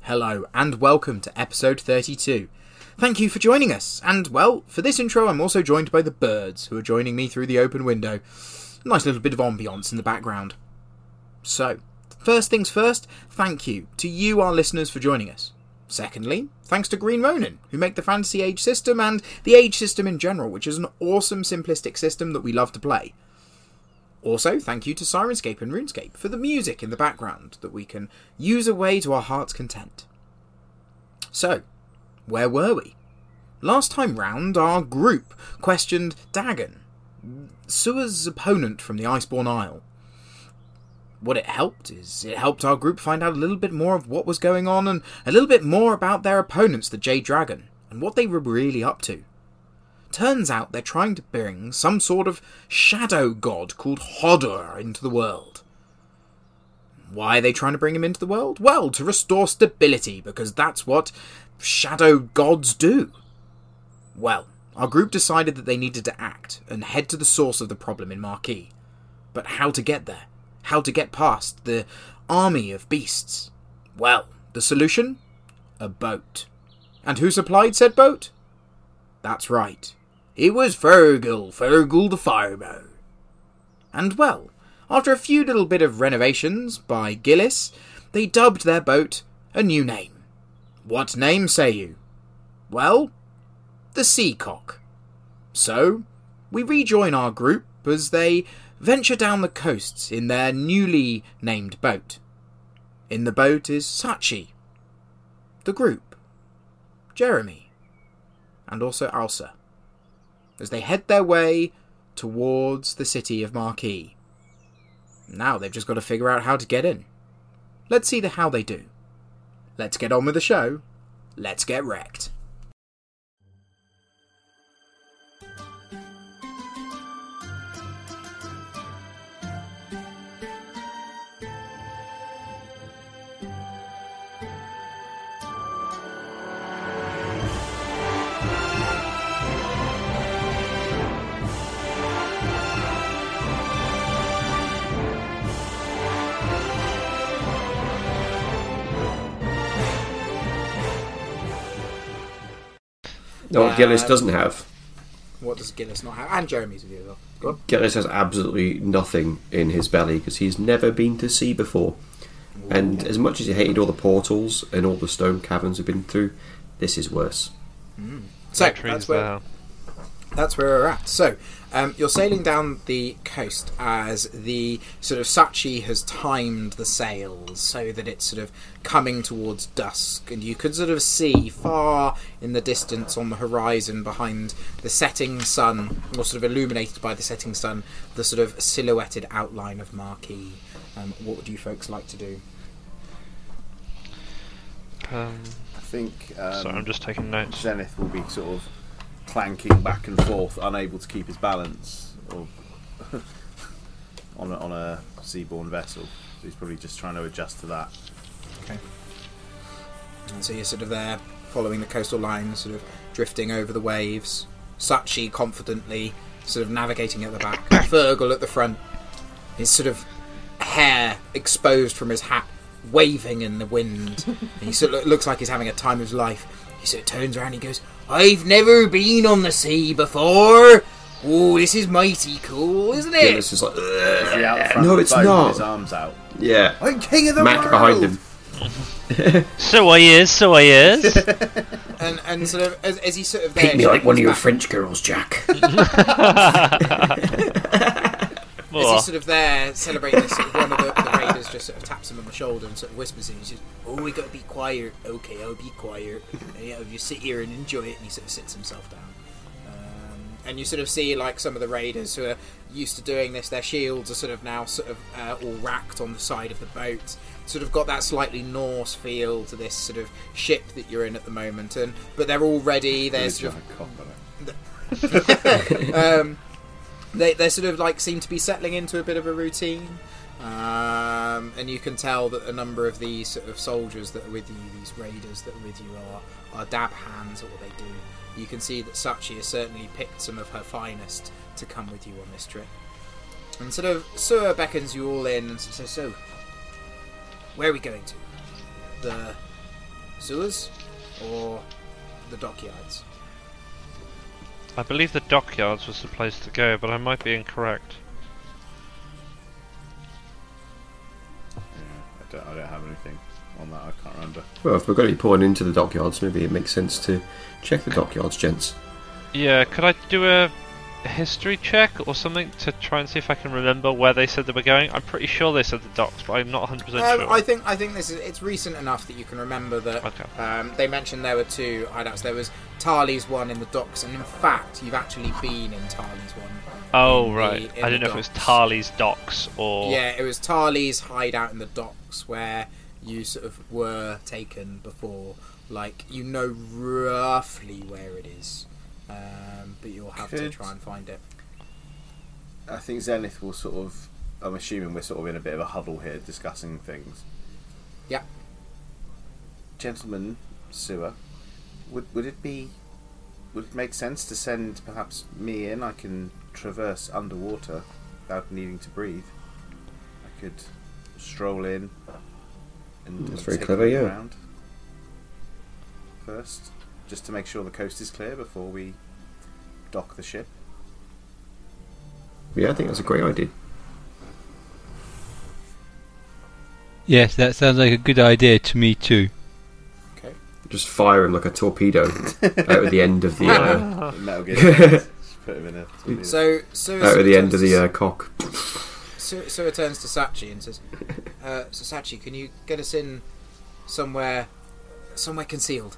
Hello, and welcome to episode 32. Thank you for joining us, and, well, for this intro I'm also joined by the birds, who are joining me through the open window. Nice little bit of ambience in the background. So, first things first, thank you to you, our listeners, for joining us. Secondly, thanks to Green Ronin, who make the Fantasy Age system and the Age system in general, which is an awesome simplistic system that we love to play. Also, thank you to Sirenscape and RuneScape for the music in the background that we can use away to our heart's content. So, where were we? Last time round, our group questioned Dagon, Sua's opponent from the Iceborne Isle. What it helped is it helped our group find out a little bit more of what was going on and a little bit more about their opponents, the Jade Dragon, and what they were really up to. Turns out they're trying to bring some sort of shadow god called Hodor into the world. Why are they trying to bring him into the world? Well, to restore stability, because that's what shadow gods do. Well, our group decided that they needed to act and head to the source of the problem in Marquis. But how to get there? How to get past the army of beasts? Well, the solution? A boat. And who supplied said boat? That's right. It was Fergal the Firebow. And well, after a few little bit of renovations by Gillis, they dubbed their boat a new name. What name, say you? Well, the Seacock. So, we rejoin our group as they venture down the coasts in their newly named boat. In the boat is Sachi, the group, Jeremy, and also Alsa, as they head their way towards the city of Marquis. Now they've just got to figure out how to get in. Let's see how they do. Let's get on with the show. Let's get wrecked. No, what Gillis doesn't have. What does Gillis not have? And Jeremy's with you as well. Go on. Gillis has absolutely nothing in his belly because he's never been to sea before. Ooh. And as much as he hated all the portals and all the stone caverns we've been through, this is worse. So that's where we're at. So you're sailing down the coast as the sort of Sachi has timed the sails so that it's sort of coming towards dusk, and you can sort of see far in the distance on the horizon behind the setting sun, or sort of illuminated by the setting sun, the sort of silhouetted outline of Marquis. What would you folks like to do? I think sorry, I'm just taking notes. Zenith will be sort of clanking back and forth, unable to keep his balance, or on a seaborne vessel. So he's probably just trying to adjust to that. Okay. And so you're sort of there, following the coastal line, sort of drifting over the waves. Sachi confidently sort of navigating at the back. Fergal at the front. His sort of hair exposed from his hat, waving in the wind. And he sort of looks like he's having a time of his life. He sort of turns around and he goes, "I've never been on the sea before. Oh, this is mighty cool, isn't it?" Gillis is like, no, it's not. With his arms out. Yeah. I'm king of the Mac world. behind him. So I is. and sort of as he sort of Paint me like one of your French girls, Jack. As he's sort of there celebrating this, sort of one of the raiders just sort of taps him on the shoulder and sort of whispers in. He says, "Oh, we got to be quiet." "Okay, I'll be quiet." And, you just sit here and enjoy it. And he sort of sits himself down. And you sort of see like some of the raiders who are used to doing this. Their shields are sort of now all racked on the side of the boat. Sort of got that slightly Norse feel to this sort of ship that you're in at the moment. But they're all ready. They're sort of They sort of like seem to be settling into a bit of a routine, and you can tell that a number of these sort of soldiers that are with you, these raiders that are with you, are dab hands at what they do. You can see that Sachi has certainly picked some of her finest to come with you on this trip. And sort of Sir beckons you all in and says, "So, where are we going to?" sewers or the dockyards? I believe the dockyards was the place to go, but I might be incorrect. Yeah, I don't have anything on that. I can't remember. Well, if we're going to be pouring into the dockyards, maybe it makes sense to check the dockyards, gents. Yeah, could I do a history check or something to try and see if I can remember where they said they were going? I'm pretty sure they said the docks, but I'm not 100% sure. I think it's recent enough that you can remember that. Okay. They mentioned there were 2 hideouts. There was Tarly's one in the docks, and in fact, you've actually been in Tarly's one. Oh, right. I didn't know if it was Tarly's docks or... Yeah, it was Tarly's hideout in the docks where you sort of were taken before. Like, you know roughly where it is. But you'll have to try and find it. I think Zenith will sort of... I'm assuming we're sort of in a bit of a huddle here discussing things. Yeah. Gentleman, Sewer, would it make sense to send perhaps me in? I can traverse underwater without needing to breathe. I could stroll in and That's very take clever, a look yeah. around first, just to make sure the coast is clear before we dock the ship. Yeah, I think that's a great idea. Yes, that sounds like a good idea to me too. Okay. Just fire him like a torpedo out of the end of the Metal Gear. Just put him in a torpedo. So out of the end of the cock. So it turns to Sachi and says, "So Sachi, can you get us in somewhere concealed?"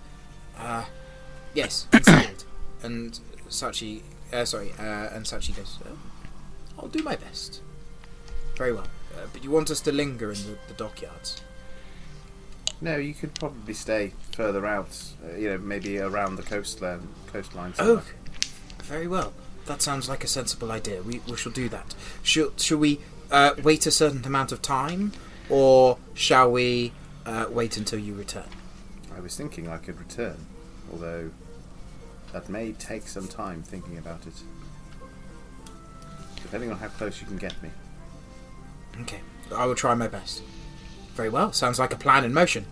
Yes, concealed. And Sachi, and Sachi goes, "I'll do my best." Very well, but you want us to linger in the dockyards? No, you could probably stay further out. Maybe around the coastline. Somewhere. Oh, very well. That sounds like a sensible idea. We shall do that. Shall we wait a certain amount of time, or shall we wait until you return? I was thinking I could return, although that may take some time thinking about it. Depending on how close you can get me. Okay, I will try my best. Very well. Sounds like a plan in motion.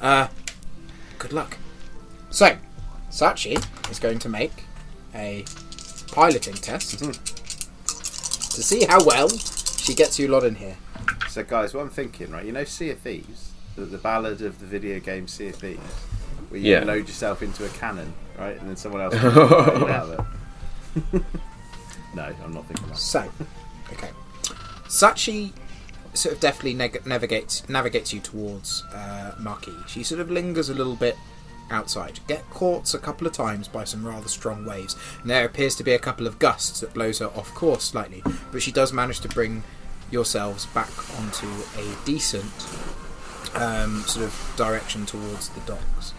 Good luck. So, Sachi is going to make a piloting test to see how well she gets you lot in here. So, guys, what I'm thinking, right? You know, Sea of Thieves, the ballad of the video game Sea of Thieves, where you load yourself into a cannon, right, and then someone else can out of it. No, I'm not thinking that. So, okay, Sachi sort of definitely navigates you towards Marquis. She sort of lingers a little bit outside, get caught a couple of times by some rather strong waves, and there appears to be a couple of gusts that blows her off course slightly, but she does manage to bring yourselves back onto a decent sort of direction towards the docks.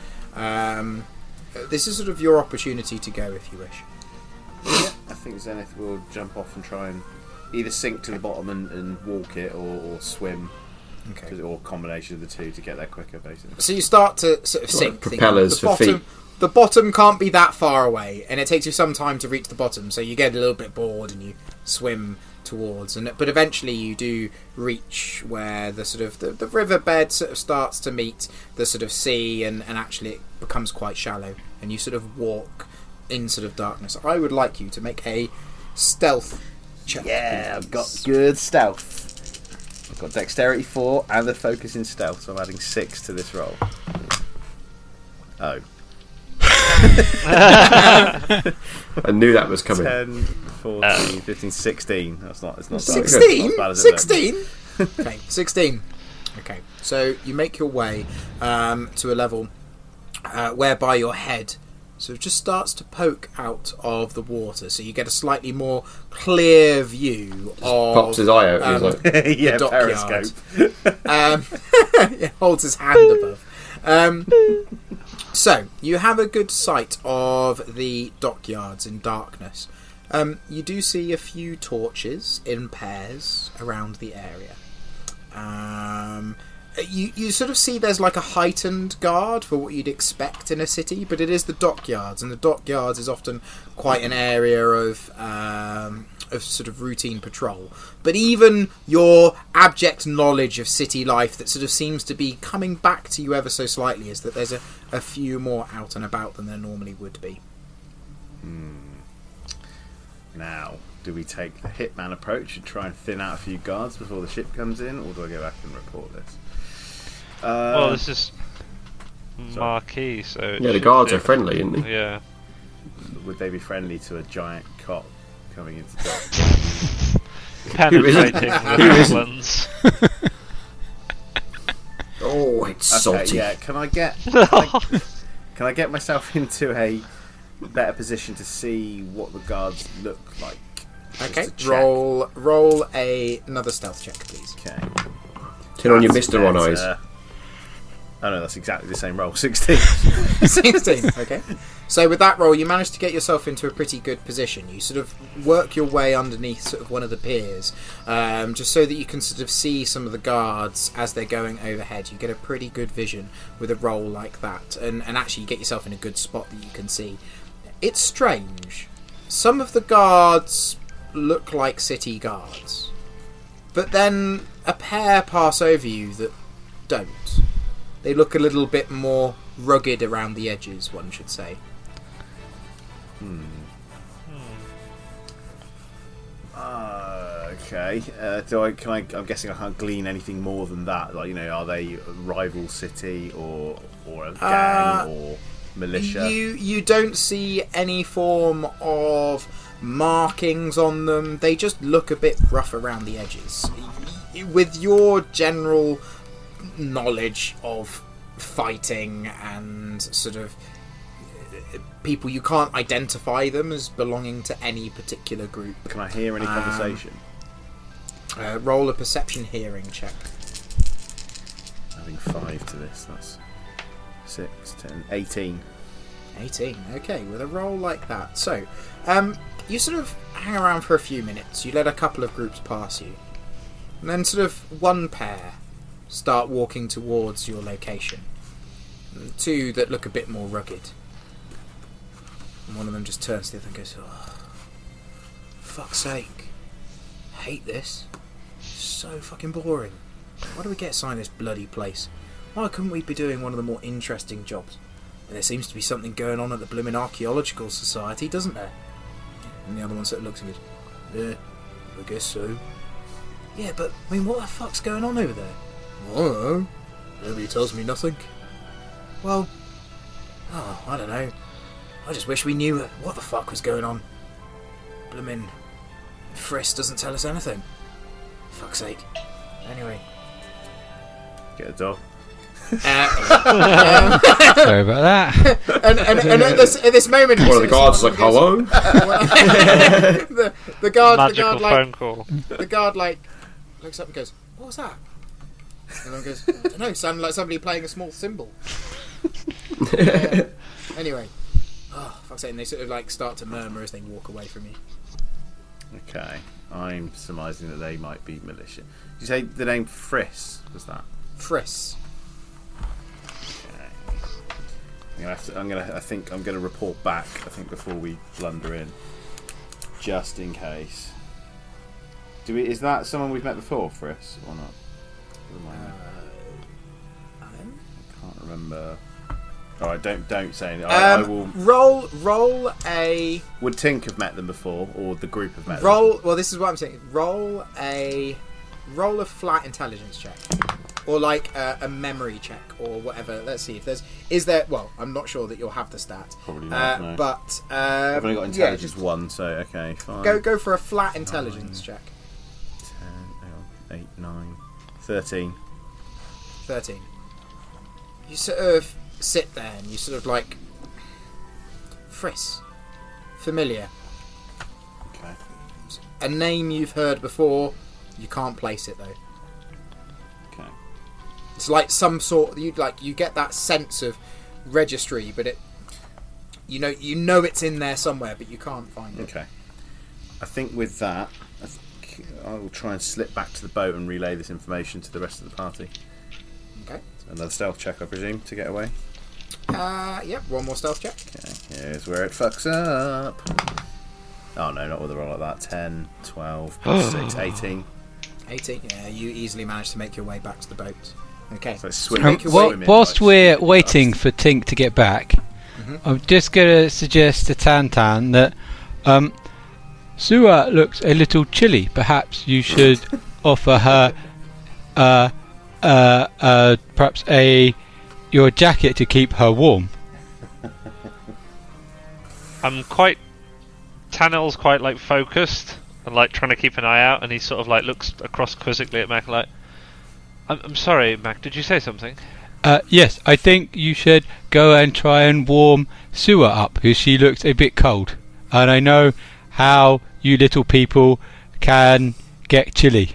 This is sort of your opportunity to go if you wish. Yeah, I think Zenith will jump off and try and either sink to the bottom and walk it, or swim. Okay. Or a combination of the two to get there quicker, basically. So you start to sort of sink. Propellers for feet. The bottom can't be that far away, and it takes you some time to reach the bottom. So you get a little bit bored and you swim towards, but eventually you do reach where the sort of the riverbed sort of starts to meet the sort of sea, and actually it becomes quite shallow, and you sort of walk in sort of darkness. I would like you to make a stealth check. Yeah, I've got good stealth. I've got dexterity 4 and a focus in stealth, so I'm adding 6 to this roll. Oh. I knew that was coming. 10, 14, 15, 16. It's not 16? not as bad as it 16? Okay, 16. Okay, so you make your way to a level whereby your head sort of just starts to poke out of the water, so you get a slightly more clear view of... Pops his eye out and he's like... yeah, the periscope. It holds his hand above. So, you have a good sight of the dockyards in darkness. You do see a few torches in pairs around the area. You sort of see there's like a heightened guard for what you'd expect in a city, but it is the dockyards, and the dockyards is often quite an area of of sort of routine patrol, but even your abject knowledge of city life that sort of seems to be coming back to you ever so slightly is that there's a few more out and about than there normally would be. Now, do we take the hitman approach and try and thin out a few guards before the ship comes in, or do I go back and report this? Well, this is Marquis, so... it Yeah, the should guards be- are friendly, aren't they? Yeah. Would they be friendly to a giant cock coming into dock? Penetrating the lens. Oh, it's Okay, salty. yeah. Can I get myself into a better position to see what the guards look like? Just Okay, to check. roll another stealth check, please. Okay. Turn on your That's Mr. On Eyes. better. Oh no, that's exactly the same roll. 16. 16. Okay. So with that roll, you manage to get yourself into a pretty good position. You sort of work your way underneath sort of one of the piers, just so that you can sort of see some of the guards as they're going overhead. You get a pretty good vision with a roll like that, and actually you get yourself in a good spot that you can see. It's strange. Some of the guards look like city guards, but then a pair pass over you that don't. They look a little bit more rugged around the edges, one should say. Okay. I'm guessing I can't glean anything more than that. Like, are they a rival city or a gang or militia? You don't see any form of markings on them. They just look a bit rough around the edges. With your general knowledge of fighting and sort of people, you can't identify them as belonging to any particular group. Can I hear any conversation? Roll a perception hearing check. Adding 5 to this, that's 6, 10, 18. 18. Okay, with a roll like that. So, you sort of hang around for a few minutes. You let a couple of groups pass you. And then sort of one pair start walking towards your location. And two that look a bit more rugged. And one of them just turns to the other and goes, "Oh, fuck's sake. Hate this. So fucking boring. Why do we get assigned this bloody place? Why couldn't we be doing one of the more interesting jobs? And there seems to be something going on at the blooming Archaeological Society, doesn't there?" And the other one sort of looks and goes, "Yeah, I guess so." "Yeah, but, I mean, what the fuck's going on over there?" "I don't know. Nobody tells me nothing." "Well, I don't know. I just wish we knew what the fuck was going on. Bloomin' Frisk doesn't tell us anything. Fuck's sake. Anyway." Get a dog. Sorry about that. And at this moment, One of the guards is like, hello? the guard Magical like phone call. the guard like looks up and goes, "What was that?" And then goes, "I don't know, sounded like somebody playing a small cymbal." Anyway, fuck's sake, and they sort of like start to murmur as they walk away from you. Okay. I'm surmising that they might be militia. Did you say the name Frisk was that? Frisk. I think I'm gonna report back. I think before we blunder in, just in case. Is that someone we've met before, Frisk, or not? Remind me. I can't remember. All right, don't say anything. I will. Roll a Would Tink have met them before, or the group have met roll. them? Well, this is what I'm saying. Roll a flat intelligence check. Or like a memory check or whatever. Let's see if is there. Well, I'm not sure that you'll have the stat. Probably not. No. But I've only got yeah, intelligence 1, so okay, fine. go for a flat intelligence check. 10, hang on, 8, 9, 13. 13. You sort of sit there and you sort of like Frisk. Familiar. Okay. A name you've heard before. You can't place it though. Okay. It's like some sort. You get that sense of registry, but you know it's in there somewhere, but you can't find it. Okay. I think with that, I will try and slip back to the boat and relay this information to the rest of the party. Okay. Another stealth check, I presume, to get away. Yep. One more stealth check. Okay. Here's where it fucks up. Oh no, not with a roll like that. 10, 12, 6, 18. 18. Yeah, you easily managed to make your way back to the boat. Okay. So swim, Make your way- swim in, Whilst like, we're stupid waiting bastards. for Tink to get back, Mhm. I'm just going to suggest to Tantan that Sua looks a little chilly. Perhaps you should offer her perhaps your jacket to keep her warm. I'm quite. Tanel's quite like focused and like trying to keep an eye out, and he sort of like looks across quizzically at Mac like, I'm sorry, Mac. Did you say something? Yes, I think you should go and try and warm Sua up, because she looks a bit cold. And I know how you little people can get chilly.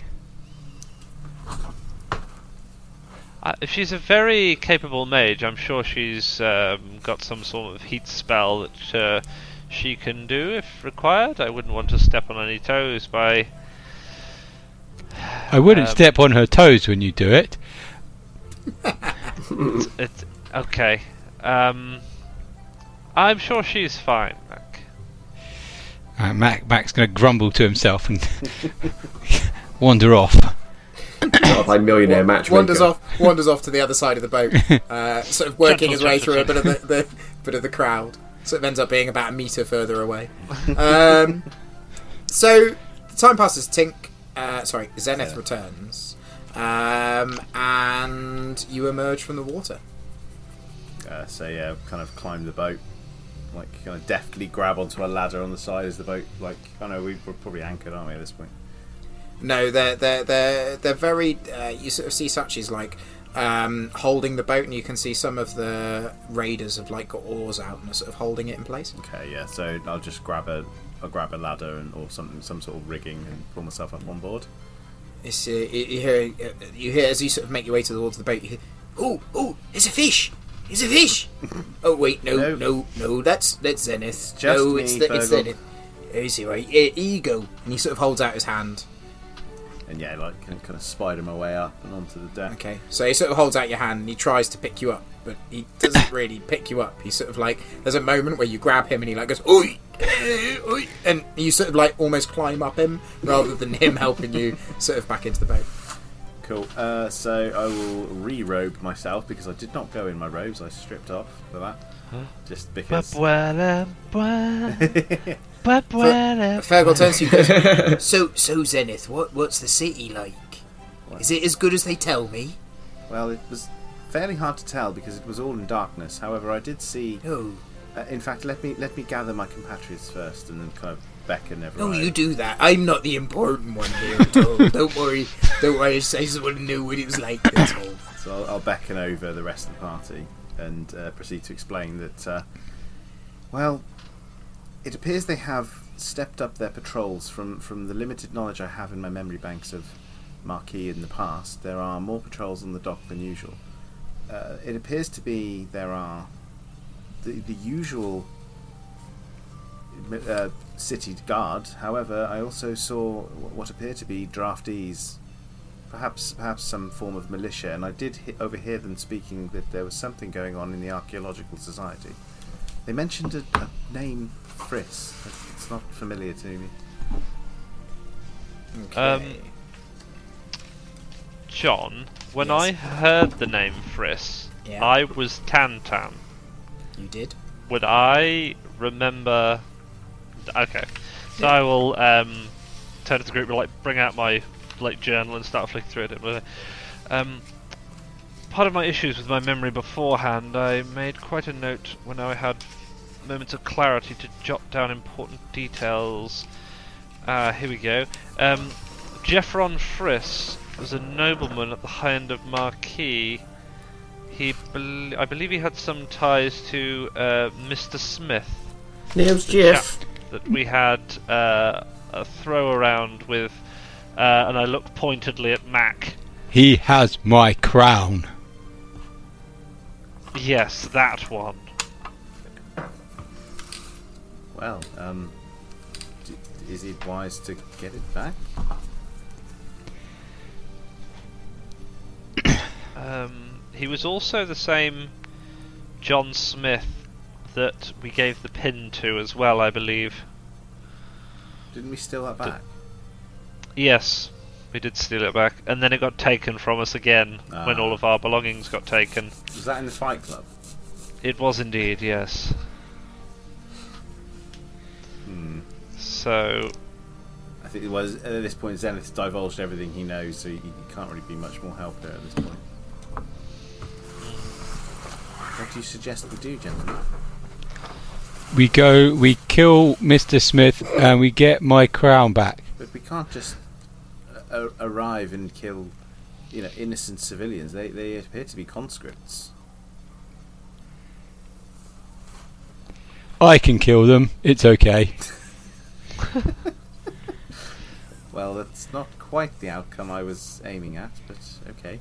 If she's a very capable mage, I'm sure she's got some sort of heat spell that she can do if required. I wouldn't want to step on any toes by. I wouldn't step on her toes when you do it. It's okay. I'm sure she's fine, Mac. Mac's going to grumble to himself and wander off. Not like millionaire matchmaker. Wanders off to the other side of the boat, sort of working his way through a bit of the bit of the crowd. Sort of ends up being about a metre further away. So the time passes. Zenith returns, and you emerge from the water. So yeah, kind of climb the boat, like kind of deftly grab onto a ladder on the side as the boat. Like, I know we're probably anchored, aren't we, at this point? No, they're very. You sort of see such as like holding the boat, and you can see some of the raiders have like got oars out and are sort of holding it in place. Okay, yeah. So I'll just grab a ladder or some sort of rigging and pull myself up on board. It's you hear as you sort of make your way towards the boat. You hear, oh, it's a fish! It's a fish! Oh wait, no, that's Zenith. Just no, me, it's Fergal. Zenith. Is he right? Here you go. And he sort of holds out his hand. And yeah, like kind of spider my way up and onto the deck. Okay, so he sort of holds out your hand and he tries to pick you up, but he doesn't really pick you up. He's sort of like, there's a moment where you grab him and he like goes, oi, oi, and you sort of like almost climb up him rather than him helping you sort of back into the boat. Cool. So I will re-robe myself because I did not go in my robes. I stripped off for that, just because. Fergal turns to you and goes, so Zenith, what's the city like? Is it as good as they tell me? Well, it was fairly hard to tell because it was all in darkness. However, I did see. Oh, In fact, let me gather my compatriots first, and then kind of beckon everyone. oh, you do that. I'm not the important one here at all. Don't worry. I just want to know what it was like. That's all. So I'll beckon over the rest of the party and proceed to explain that. Well, it appears they have stepped up their patrols. From the limited knowledge I have in my memory banks of Marquis in the past, there are more patrols on the dock than usual. It appears to be there are the usual city guard. However, I also saw what appear to be draftees, perhaps some form of militia, and I did overhear them speaking that there was something going on in the Archaeological Society. They mentioned a name, Friss. It's not familiar to me. Okay. John, when Yes. I heard the name Friss, Yeah. I was Tantan. You did? Would I remember? Okay, so I will turn to the group and like bring out my like journal and start flicking through it. Part of my issues with my memory beforehand, I made quite a note when I had moments of clarity to jot down important details. Here we go. Geoffron Friss was a nobleman at the high end of Marquis. I believe he had some ties to Mr. Smith. Name's the Jeff. chap that we had a throw around with, and I looked pointedly at Mac. He has my crown. Yes, that one. Well, is it wise to get it back? He was also the same John Smith that we gave the pin to as well, I believe. Didn't we steal that back? Yes, we did steal it back, and then it got taken from us again when all of our belongings got taken. Was that in the Fight Club? It was indeed, yes. So, I think it was at this point Zenith divulged everything he knows, so he can't really be much more help there at this point. What do you suggest we do, gentlemen? We kill Mr. Smith, and we get my crown back. But we can't just arrive and kill, innocent civilians. They appear to be conscripts. I can kill them. It's okay. Well, that's not quite the outcome I was aiming at, but okay.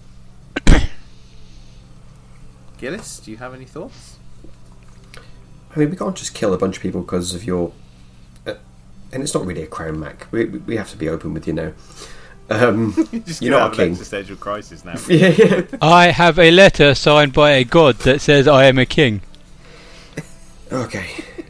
Gillis, do you have any thoughts? I mean, we can't just kill a bunch of people because of your... and it's not really a crown, Mac. We have to be open with you now. You're not a king. Existential crisis now. Yeah. I have a letter signed by a god that says I am a king. Okay.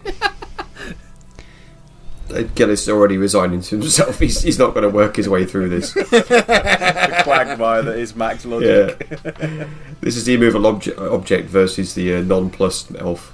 Gillis already resigning to himself. He's not going to work his way through this. The quagmire that is Mac's logic. Yeah. This is the immovable object versus the nonplussed elf.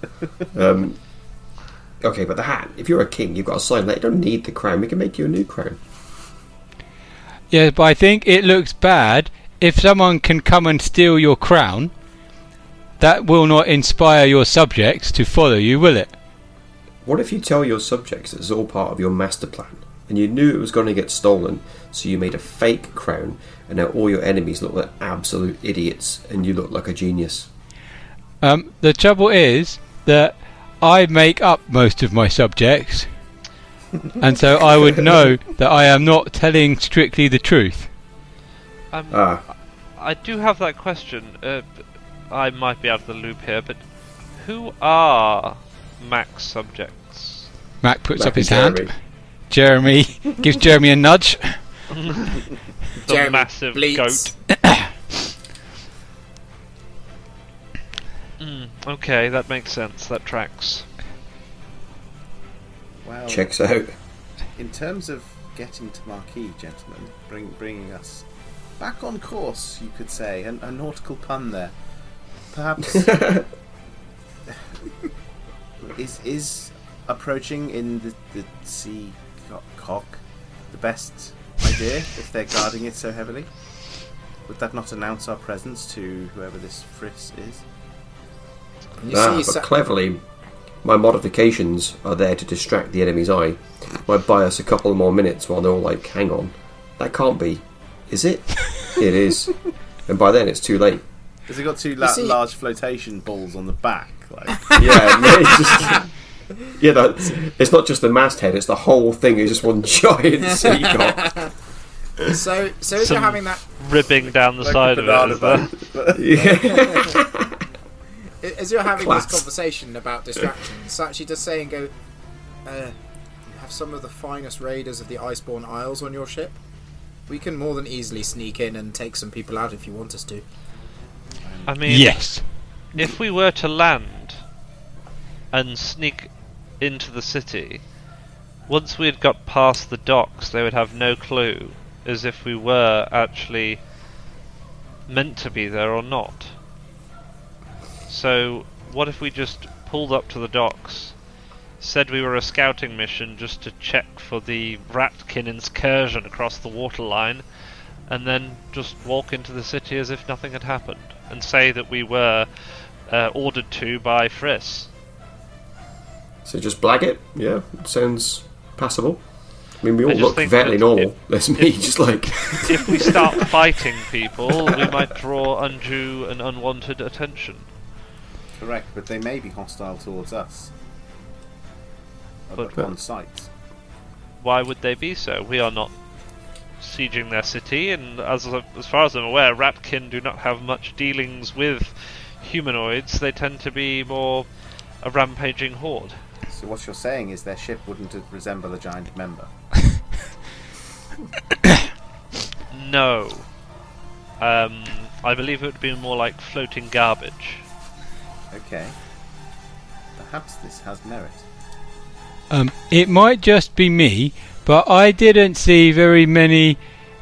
Okay, but the hat. If you're a king, you've got a sign that you don't need the crown. We can make you a new crown. Yeah, but I think it looks bad if someone can come and steal your crown. That will not inspire your subjects to follow you, will it? What if you tell your subjects it's all part of your master plan, and you knew it was going to get stolen, so you made a fake crown, and now all your enemies look like absolute idiots, and you look like a genius? The trouble is that I make up most of my subjects, and so I would know that I am not telling strictly the truth. I do have that question. I might be out of the loop here, but who are Mac's subjects? Mac puts Mac up his and hand. Jeremy gives Jeremy a nudge. The Jeremy massive bleats. goat. Okay, that makes sense. That tracks. Well, Checks out. in terms of getting to Marquis, gentlemen, bringing us back on course, you could say, a nautical pun there. Perhaps is approaching in the sea cock the best idea if they're guarding it so heavily? Would that not announce our presence to whoever this Friss is? But cleverly, my modifications are there to distract the enemy's eye. Might buy us a couple more minutes while they're all like, hang on, that can't be. Is it? It is. And by then it's too late. Has it got two large flotation balls on the back? Like? Yeah, it's just... Yeah, it's not just the masthead, it's the whole thing is just one giant sea cock. So as you're having that... Ribbing down the Like side a of banana it. boat. Yeah. As you're having Class. this conversation about distractions, Sachi does say and go, you have some of the finest raiders of the Iceborne Isles on your ship. We can more than easily sneak in and take some people out if you want us to. I mean, Yes. if we were to land and sneak into the city, once we had got past the docks, they would have no clue as if we were actually meant to be there or not. So, what if we just pulled up to the docks, said we were a scouting mission just to check for the Ratkin incursion across the waterline, and then just walk into the city as if nothing had happened, and say that we were ordered to by Friss? So just blag it? Yeah, it sounds passable. I mean, we all just look think very that normal. There's me, just like... If we start fighting people, we might draw undue and unwanted attention. Correct, but they may be hostile towards us. But- On sight. Why would they be so? We are not sieging their city, and as far as I'm aware, Ratkin do not have much dealings with humanoids. They tend to be more a rampaging horde. So what you're saying is their ship wouldn't resemble a giant member. No. I believe it would be more like floating garbage. Okay. Perhaps this has merit. It might just be me, but but I didn't see very many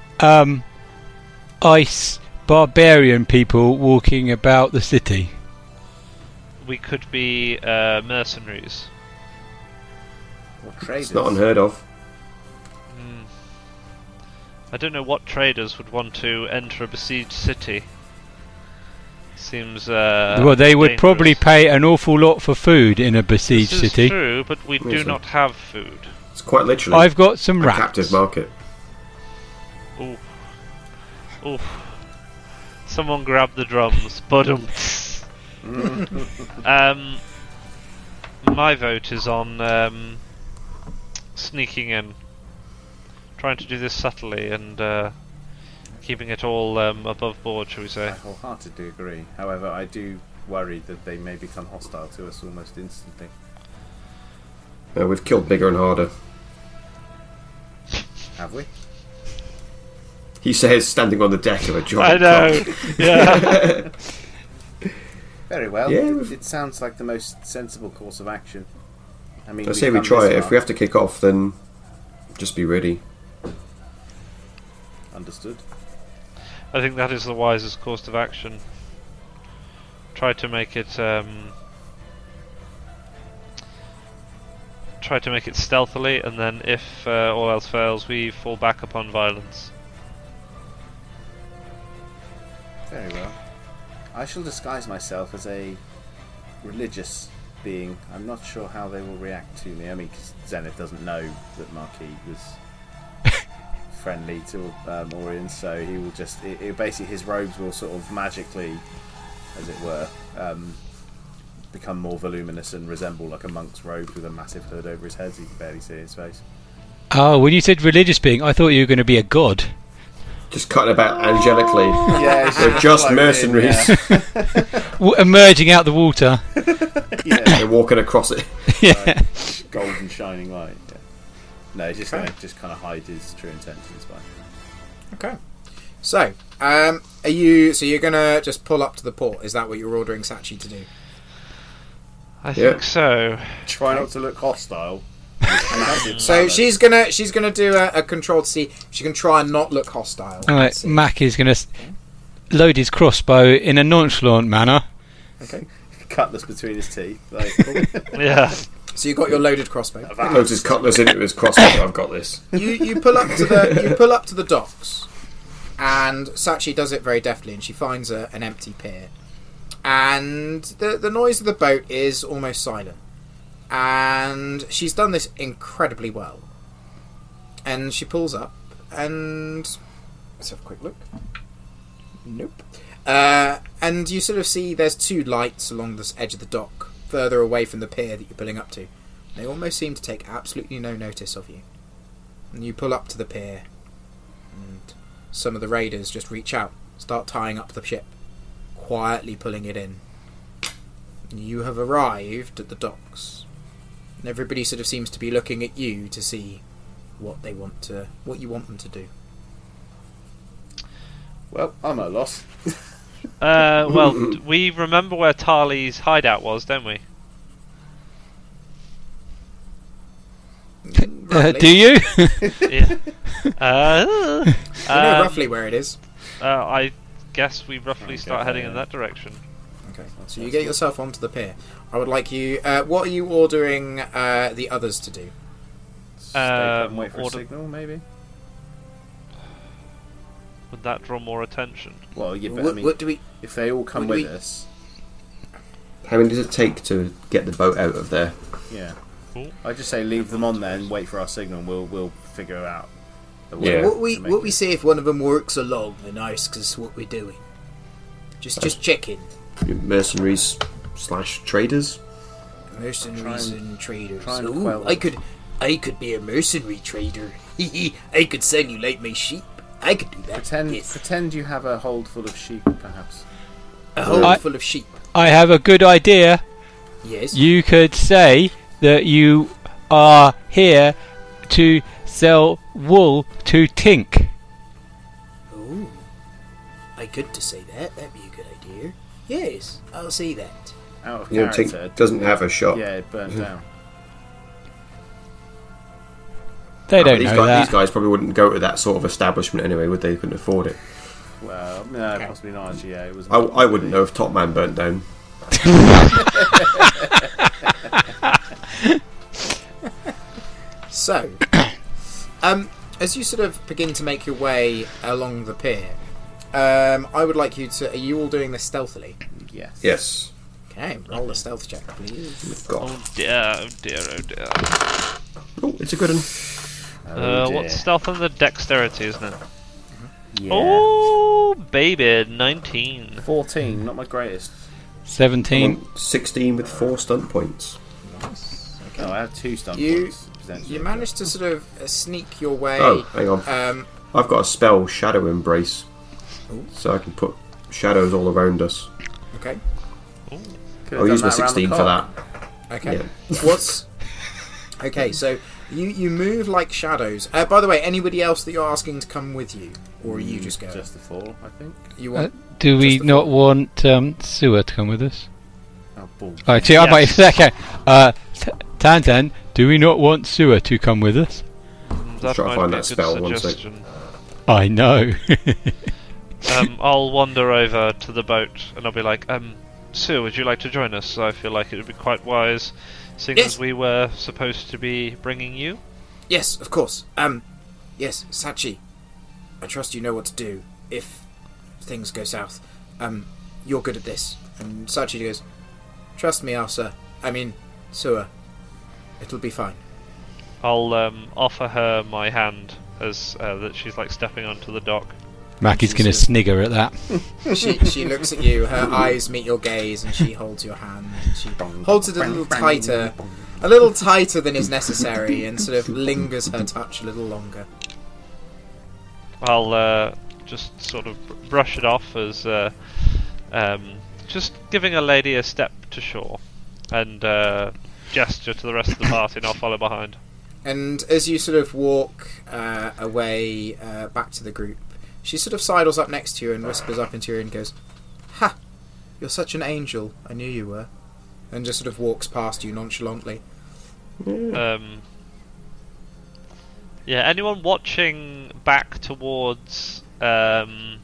ice barbarian people walking about the city. We could be mercenaries. Or traders. It's not unheard of. I don't know what traders would want to enter a besieged city. Seems well, they would dangerous. probably pay an awful lot for food in a besieged This is city. true, but we do not have food. It's quite literally I've got some a rats. captive market. Ooh. Ooh. Someone grab the drums. Budum. My vote is on sneaking in. Trying to do this subtly and keeping it all above board, shall we say. I wholeheartedly agree. However, I do worry that they may become hostile to us almost instantly. We've killed bigger and harder. Have we? He says, standing on the deck of a I giant know. craft. Yeah. Very well. Yeah, It sounds like the most sensible course of action. I mean, I say we try it. If we have to kick off, then just be ready. Understood. I think that is the wisest course of action. Try to make it stealthily, and then if all else fails, we fall back upon violence. Very well. I shall disguise myself as a religious being. I'm not sure how they will react to me. I mean, 'cause Zenith doesn't know that Marquis was friendly to Orion, so he will just... basically, his robes will sort of magically, as it were, become more voluminous and resemble like a monk's robe with a massive hood over his head so you can barely see his face. Oh, when you said religious being, I thought you were going to be a god. Just cutting about angelically. Yeah, They're just mercenaries. Emerging out the water. Yeah. They're walking across it. Yeah. Golden shining light. Yeah. No, he's just going to just kind of hide his true intentions by. Okay. So, are you? So you're gonna just pull up to the port? Is that what you're ordering Sachi to do? I think so. Try not to look hostile. So she's gonna do a control to see if she can try and not look hostile. Alright, Mac is going to load his crossbow in a nonchalant manner. Okay. Cutlass between his teeth. Like, Yeah. So you got your loaded crossbow. He loads his cutlass into his crossbow. I've got this. You pull up to the docks, and Sachi does it very deftly, and she finds an empty pier, and the noise of the boat is almost silent, and she's done this incredibly well. And she pulls up, and let's have a quick look. Nope. And you sort of see there's two lights along this edge of the dock, further away from the pier that you're pulling up to. They almost seem to take absolutely no notice of you. And you pull up to the pier, and some of the raiders just reach out, start tying up the ship, quietly pulling it in. You have arrived at the docks, and everybody sort of seems to be looking at you to see what you want them to do. well, I'm at a loss. Well, we remember where Tali's hideout was, don't we? Do you? Yeah. You know roughly where it is. I guess we roughly start heading in yeah. that direction. Okay, so you get yourself onto the pier. I would like you... what are you ordering the others to do? Stay put and wait for a order- signal, maybe? Would that draw more attention? Well, yeah, but I mean, What do we... if they all come what do with we- us, How many does it take to get the boat out of there? yeah. Cool. I just say leave them on there and wait for our signal, and we'll figure out. a Yeah. way What to make we it. say if one of them works along and asks us what we're doing? Just checking. Mercenaries / traders? Mercenaries Try and traders. try and Ooh, quell I them. could be a mercenary trader. I could sell you like my sheep. I could do that. Yes. Pretend you have a hold full of sheep, perhaps. A hold I- full of sheep. I have a good idea. Yes. You could say that you are here to sell wool to Tink. Ooh. I could to say that. That'd be a good idea. Yes, I'll say that. Out of You know, character. Tink doesn't have a shop. Yeah, it burnt down. They don't know that. These guys probably wouldn't go to that sort of establishment anyway, would they? They couldn't afford it. Well, no, possibly not. Actually, yeah, it was. I wouldn't know if Top Man burnt down. So, as you sort of begin to make your way along the pier, I would like you to. Are you all doing this stealthily? Yes. Yes. Okay, roll a stealth check, please. God. Oh dear, oh dear, oh dear. Oh, it's a good one. What's stealth and the dexterity, isn't it? Yeah. Oh, baby, 19. 14, not my greatest. 17. 16 with 4 stunt points. Nice. Okay. No, I have 2 stunt You- points. potentially. You managed to sort of sneak your way. Oh, hang on. I've got a spell, Shadow Embrace. Ooh. So I can put shadows all around us. Okay. Could've I'll use done my that around the 16 for clock. that. Okay. Yeah. What's okay? So you move like shadows. By the way, anybody else that you're asking to come with you, or are you just going? Just the 4, I think. You want? Do we Just the not four. want Sewer to come with us? Oh, bull. Actually, I might second. Tantan, do we not want Sewer to come with us? That try to might find be a that good spell, one sec. suggestion. I know. I'll wander over to the boat and I'll be like, Sue, would you like to join us? I feel like it would be quite wise, seeing Yes. as we were supposed to be bringing you. Yes, of course. Yes, Sachi. I trust you know what to do if things go south. You're good at this. And Sachi goes, trust me, Asa. I mean, Sewer. It'll be fine. I'll offer her my hand as that she's like stepping onto the dock. Mackie's going to snigger at that. She looks at you, her eyes meet your gaze, and she holds your hand, and she holds it a little tighter than is necessary, and sort of lingers her touch a little longer. I'll just sort of brush it off as just giving a lady a step to shore, and gesture to the rest of the party, and I'll follow behind. And as you sort of walk away back to the group, she sort of sidles up next to you and whispers up into your ear and goes, "Ha! You're such an angel. I knew you were." And just sort of walks past you nonchalantly. Yeah, anyone watching back towards Tanil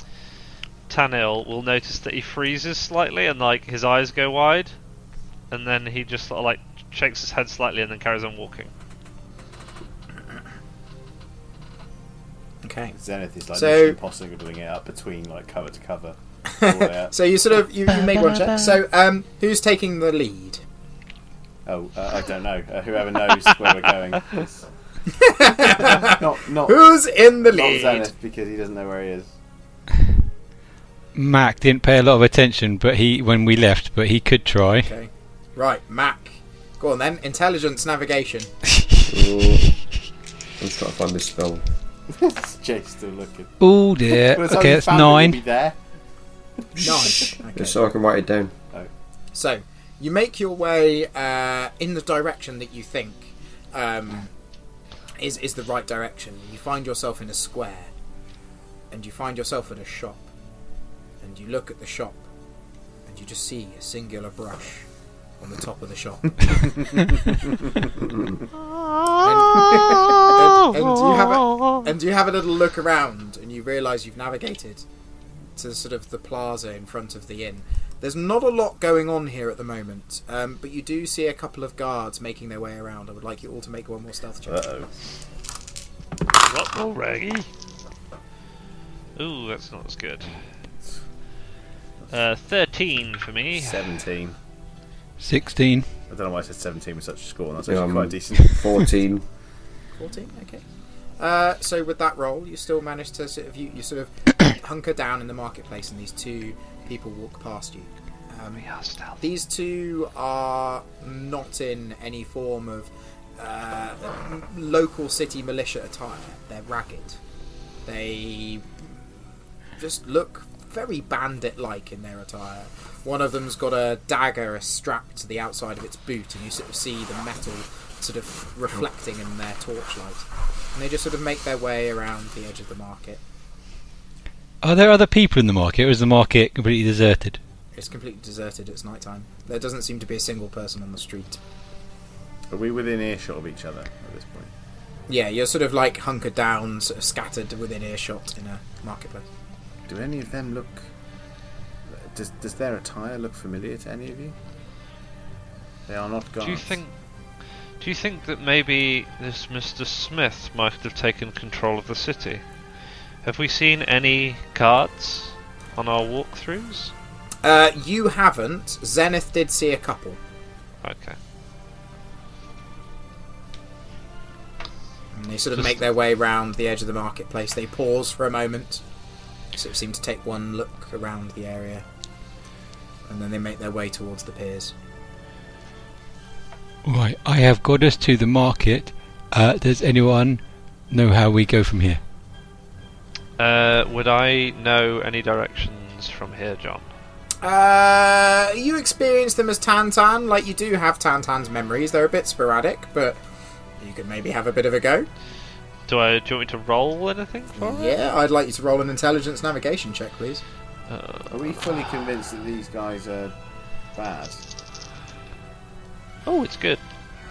will notice that he freezes slightly and like his eyes go wide, and then he just sort of like shakes his head slightly and then carries on walking. Okay. Zenith is like So- Mission Impossible doing it up between like cover to cover. all the way up. So you sort of you make one check. So who's taking the lead? Oh, I don't know. Whoever knows where we're going. not Who's in the not lead? Zenith because he doesn't know where he is. Mac didn't pay a lot of attention, but when we left, but he could try. Okay. Right, Mac. Go on then. Intelligence navigation. I'm just trying to find this spell. Jay's still looking. Oh dear. By the time Okay, you that's found it, we'll 9. be there. 9. Just Okay. so I can write it down. So you make your way in the direction that you think is the right direction. You find yourself in a square, and you find yourself at a shop, and you look at the shop, and you just see a singular brush on the top of the shop. and you have a little look around, and you realise you've navigated to sort of the plaza in front of the inn. There's not a lot going on here at the moment, but you do see a couple of guards making their way around. I would like you all to make one more stealth check. Uh-oh. What already? Ooh, that's not as good. 13 for me. 17. 16. I don't know why I said 17 with such a score. That's Yeah, actually quite decent. 14. 14, okay. So with that roll, you still manage to sort of you sort of hunker down in the marketplace, and these two people walk past you. We are stealth. These two are not in any form of local city militia attire. They're ragged. They just look very bandit-like in their attire. One of them's got a dagger strapped to the outside of its boot, and you sort of see the metal sort of reflecting in their torchlight. And they just sort of make their way around the edge of the market. Are there other people in the market, or is the market completely deserted? It's completely deserted. It's night time. There doesn't seem to be a single person on the street. Are we within earshot of each other at this point? Yeah, you're sort of like hunkered down, sort of scattered within earshot in a marketplace. Do any of them look... Does their attire look familiar to any of you? They are not guards. Do you think that maybe this Mr. Smith might have taken control of the city? Have we seen any guards on our walkthroughs? You haven't. Zenith did see a couple. Okay. And they sort of make their way round the edge of the marketplace. They pause for a moment, sort of seem to take one look around the area, and then they make their way towards the piers. Right, I have got us to the market. Does anyone know how we go from here? Would I know any directions from here, John? You experience them as Tantan, like you do have Tantan's memories. They're a bit sporadic, but you could maybe have a bit of a go. Do you want me to roll anything for it? Yeah, I'd like you to roll an intelligence navigation check, please. Are we fully convinced that these guys are bad? Oh, it's good.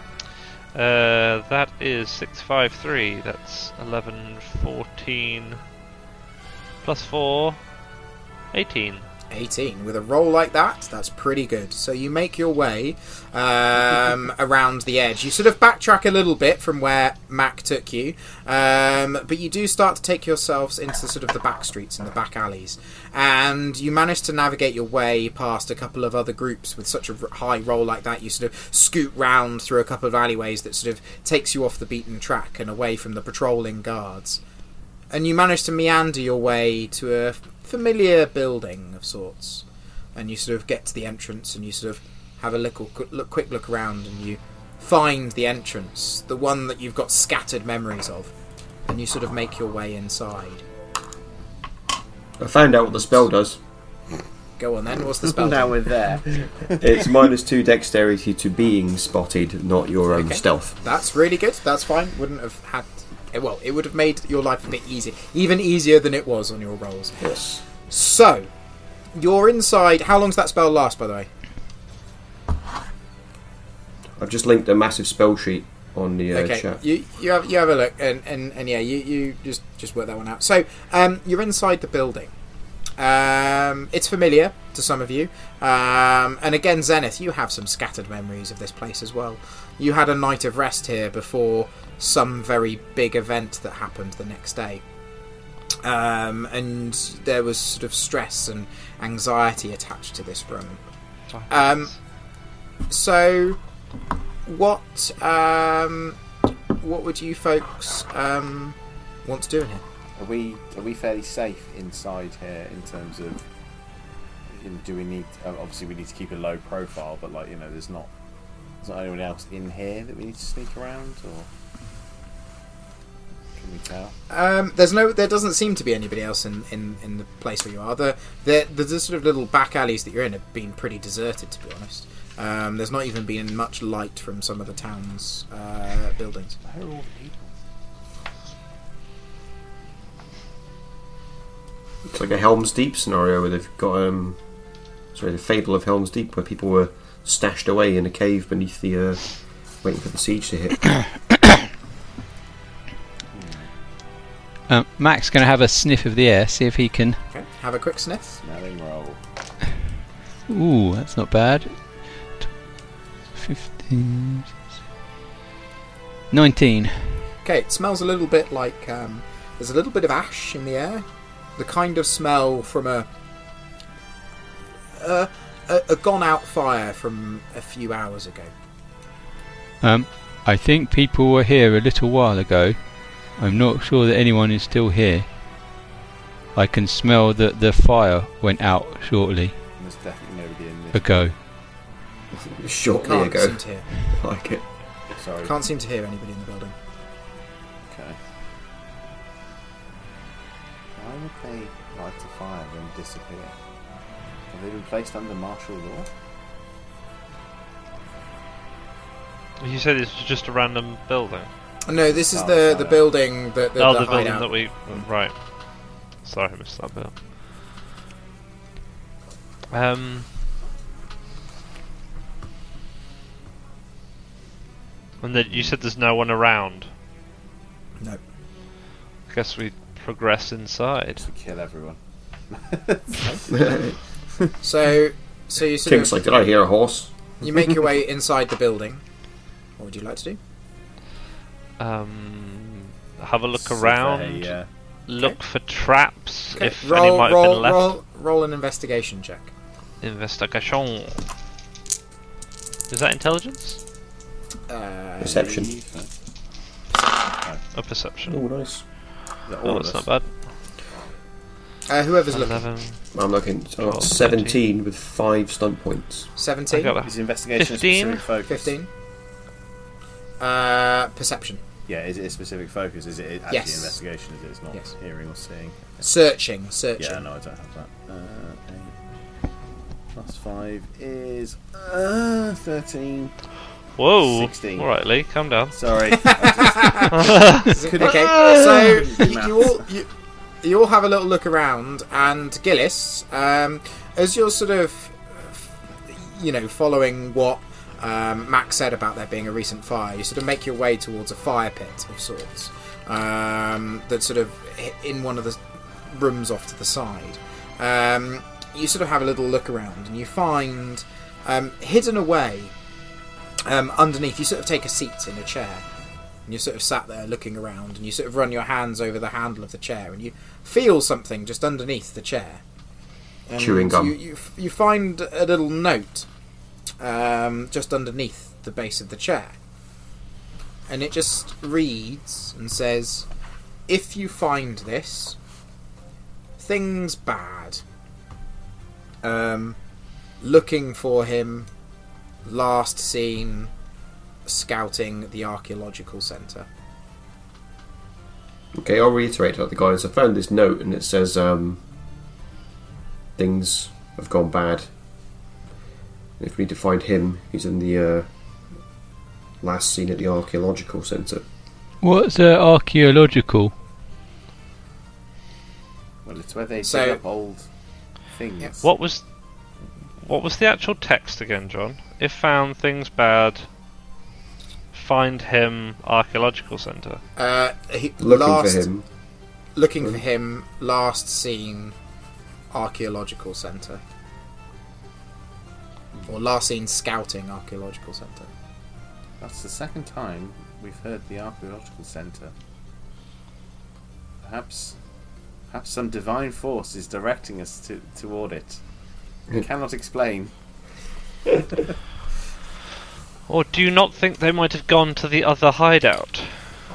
That is 653. That's 11, 14, plus 4, 18. 18. With a roll like that, that's pretty good. So you make your way around the edge. You sort of backtrack a little bit from where Mac took you, but you do start to take yourselves into sort of the back streets and the back alleys, and you manage to navigate your way past a couple of other groups with such a high roll like that. You sort of scoot round through a couple of alleyways that sort of takes you off the beaten track and away from the patrolling guards, and you manage to meander your way to a familiar building of sorts, and you sort of get to the entrance and you sort of have a quick look around, and you find the entrance, the one that you've got scattered memories of, and you sort of make your way inside. I found out what the spell does. Go on then, what's the spell? Now we're there. It's -2 dexterity to being spotted, not your own stealth. That's really good, that's fine. Wouldn't have had... Well, it would have made your life a bit easier. Even easier than it was on your rolls. Yes. So, you're inside... How long does that spell last, by the way? I've just linked a massive spell sheet on the chat. You have a look, and yeah, you just work that one out. So, you're inside the building. It's familiar to some of you. And again, Zenith, you have some scattered memories of this place as well. You had a night of rest here before some very big event that happened the next day. And there was sort of stress and anxiety attached to this room. So, what would you folks want to do in here? Are we fairly safe inside here in terms of? Do we need? Obviously, we need to keep a low profile, but like there's not anyone else in here that we need to sneak around, or can we tell? There doesn't seem to be anybody else in the place where you are. The sort of little back alleys that you're in have been pretty deserted, to be honest. There's not even been much light from some of the town's buildings. Where are all the people? It's like a Helm's Deep scenario where they've got the Fable of Helm's Deep, where people were stashed away in a cave beneath the earth, waiting for the siege to hit. Mac's going to have a sniff of the air, see if he can... Okay, have a quick sniff. Smelling roll. Ooh, that's not bad. 15... 19. Okay, it smells a little bit like... there's a little bit of ash in the air. The kind of smell from a gone-out fire from a few hours ago. I think people were here a little while ago. I'm not sure that anyone is still here. I can smell that the fire went out shortly There's definitely nobody in this. ago. Shortly Can't ago. seem to hear. I like it. Sorry. Can't seem to hear anybody in the building. Okay. Why would they light a fire and disappear? Have they been placed under martial law? You said it's just a random building. No, this is the building that the the building hideout. that we... Right. Sorry, I missed that bit. And then you said there's no one around. No. Guess we progress inside. To kill everyone. So you sort King's like, did I hear a horse? You make your way inside the building. What would you like to do? Have a look around. Look for traps if any might have been left. Roll an investigation check. Investigation. Is that intelligence? Perception. A perception. Oh, nice. Oh, that's not bad. Whoever's 11. looking. I'm looking. I got 17 with 5 stunt points. 17. I got Is investigation 15? a specific focus? 15. Perception. Yeah, is it a specific focus? Is it actually Yes. investigation? Is it? It's not Yes. hearing or seeing? Searching. Yeah, no, I don't have that. 8 plus 5 is 13. Whoa! 16. Alright, Lee, calm down. Sorry. Okay, so you all have a little look around, and Gillis, as you're sort of, following what Max said about there being a recent fire, you sort of make your way towards a fire pit of sorts that's sort of in one of the rooms off to the side. You sort of have a little look around, and you find hidden away underneath. You sort of take a seat in a chair, and you sort of sat there looking around, and you sort of run your hands over the handle of the chair, and you feel something just underneath the chair. And Chewing gum. You find a little note just underneath the base of the chair, and it just reads and says, "If you find this, things bad. Looking for him. Last seen scouting the archaeological centre." Okay, I'll reiterate that the guys. I found this note and it says things have gone bad. If we need to find him, he's in the last seen at the archaeological centre. What's archaeological? Well, it's where they dig up old things. Yeah. What was the actual text again, John? If found, things bad. Find him, archaeological centre. Looking for him. Looking for him. Last seen, archaeological centre. Or last seen scouting archaeological centre. That's the second time we've heard the archaeological centre. Perhaps some divine force is directing us toward it. We cannot explain. Or do you not think they might have gone to the other hideout?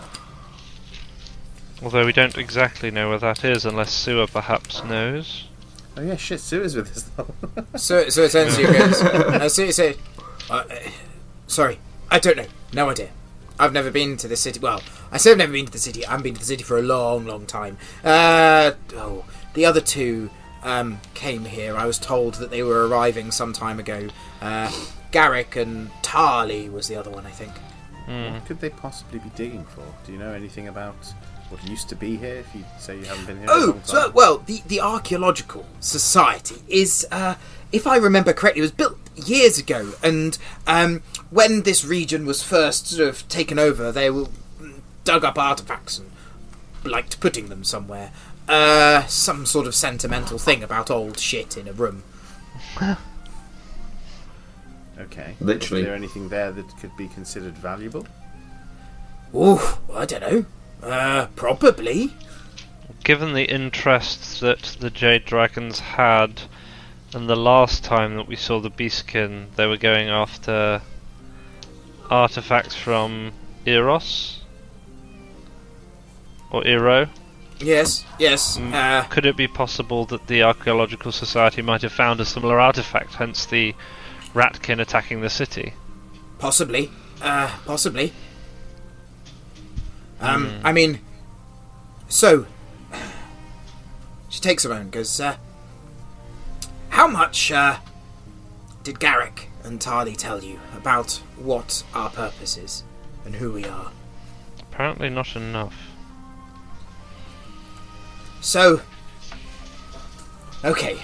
Although we don't exactly know where that is, unless Sewer perhaps knows. Oh yeah, shit, Sue's with us though. So it turns to you guys. Sorry, I don't know. No idea. I've never been to the city. Well, I say I've never been to the city. I haven't been to the city for a long, long time. The other two came here. I was told that they were arriving some time ago. Garrick and Tarley was the other one, I think. What could they possibly be digging for? Do you know anything about what used to be here, if you say you haven't been here in a long time? The Archaeological Society is, if I remember correctly, it was built years ago, and when this region was first sort of taken over, they dug up artefacts and liked putting them somewhere. Some sort of sentimental thing about old shit in a room. Okay. Literally. Is there anything there that could be considered valuable? Oh, I don't know. Probably. Given the interest that the Jade Dragons had, and the last time that we saw the Beastkin, they were going after artifacts from Eros? Or Ero? Yes. Could it be possible that the Archaeological Society might have found a similar artifact, hence the Ratkin attacking the city? Possibly. Possibly. I mean, so she takes a moment and goes, how much did Garrick and Tarley tell you about what our purpose is and who we are? Apparently not enough. So, okay,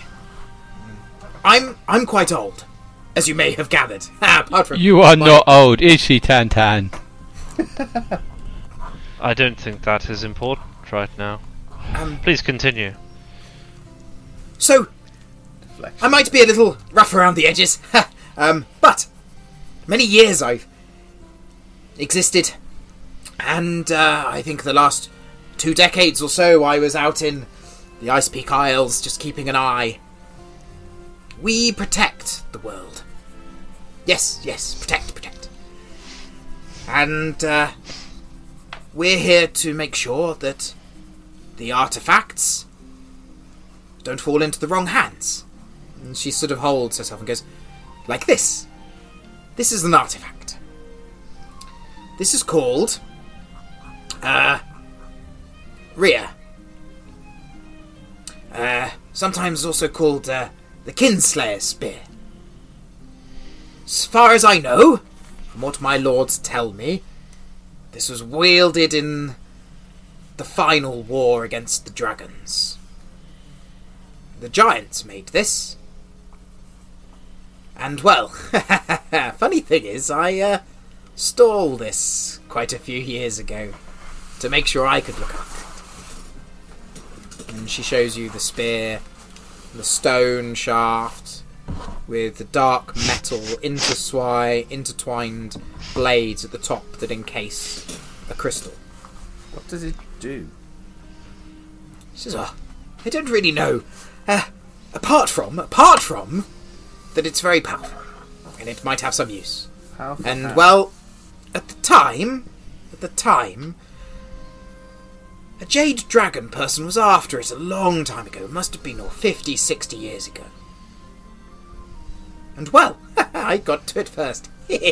I'm quite old, as you may have gathered. Apart from You are not old, is she, Tan Tan? I don't think that is important right now. Please continue. So, I might be a little rough around the edges, but many years I've existed, and I think the last 2 decades or so I was out in the Ice Peak Isles just keeping an eye. We protect the world. Yes, protect. And we're here to make sure that the artifacts don't fall into the wrong hands. And she sort of holds herself and goes, like this. This is an artifact. This is called Rhea. Sometimes also called the Kinslayer Spear. As far as I know, from what my lords tell me, this was wielded in the final war against the dragons. The giants made this. And, well, funny thing is, I stole this quite a few years ago to make sure I could look after it. And she shows you the spear, the stone shaft, with the dark metal intertwined blades at the top that encase a crystal. What does it do? She says, I don't really know. Apart from that it's very powerful, and it might have some use. Powerful. And, well, at the time, a Jade Dragon person was after it a long time ago. It must have been 50, 60 years ago. And, well, I got to it first.